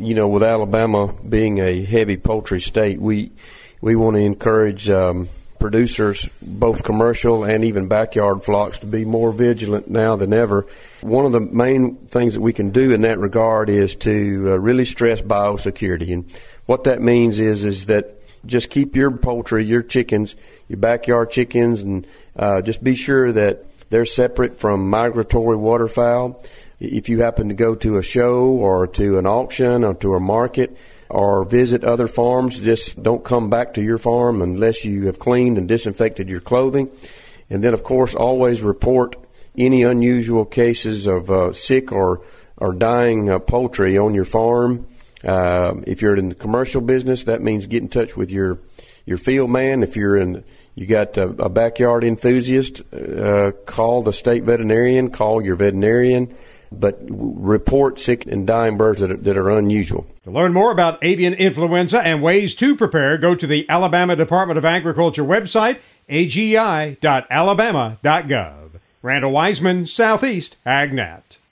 with Alabama being a heavy poultry state, we want to encourage producers, both commercial and even backyard flocks, to be more vigilant now than ever. One of the main things that we can do in that regard is to really stress biosecurity. And what that means is that just keep your poultry, your chickens, your backyard chickens, and just be sure that they're separate from migratory waterfowl. If you happen to go to a show or to an auction or to a market or visit other farms, just don't come back to your farm unless you have cleaned and disinfected your clothing. And then, of course, always report any unusual cases of sick or dying poultry on your farm. If you're in the commercial business, that means get in touch with your field man. If you got a backyard enthusiast, call the state veterinarian, call your veterinarian, but report sick and dying birds that are unusual. To learn more about avian influenza and ways to prepare, go to the Alabama Department of Agriculture website, agi.alabama.gov. Randall Wiseman, Southeast AgNet.